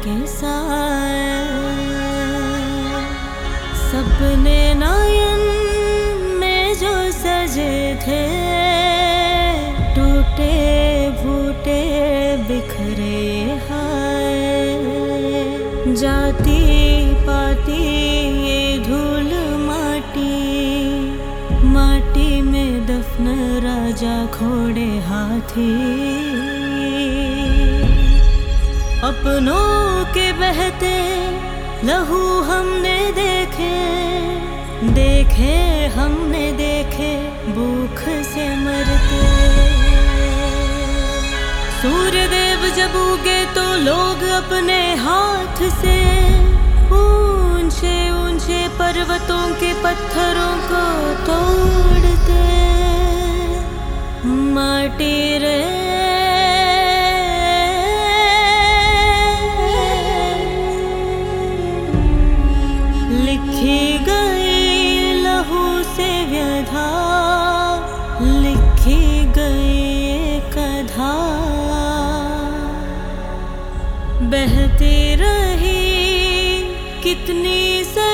के साए, सपने नयन में जो सजे थे, टूटे फूटे बिखरे हाय। जाती पाती ये धूल माटी में दफन राजा घोड़े हाथी। अपनों के बहते लहू हमने देखे हमने देखे भूख से मरते। सूर्य देव जब उगे तो लोग अपने हाथ से ऊंचे ऊंचे पर्वतों के पत्थरों को तोड़ते। माटी रे लिखी गई लहू से व्यथा, लिखी गई कथा। बहती रही कितनी